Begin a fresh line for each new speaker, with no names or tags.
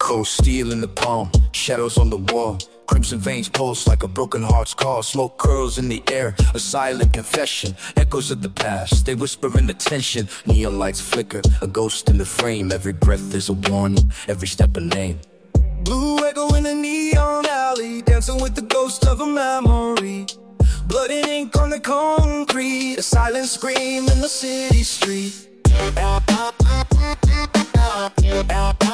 Cold steel in the palm, shadows on the wall. Crimson veins pulse like a broken heart's call. Smoke curls in the air, a silent confession. Echoes of the past, they whisper in the tension. Neon lights flicker, a ghost in the frame. Every breath is a warning, every step a name. Blue echo in a neon alley, dancing with the ghost of a memory. Blood and ink on the concrete, a silent scream in the city street.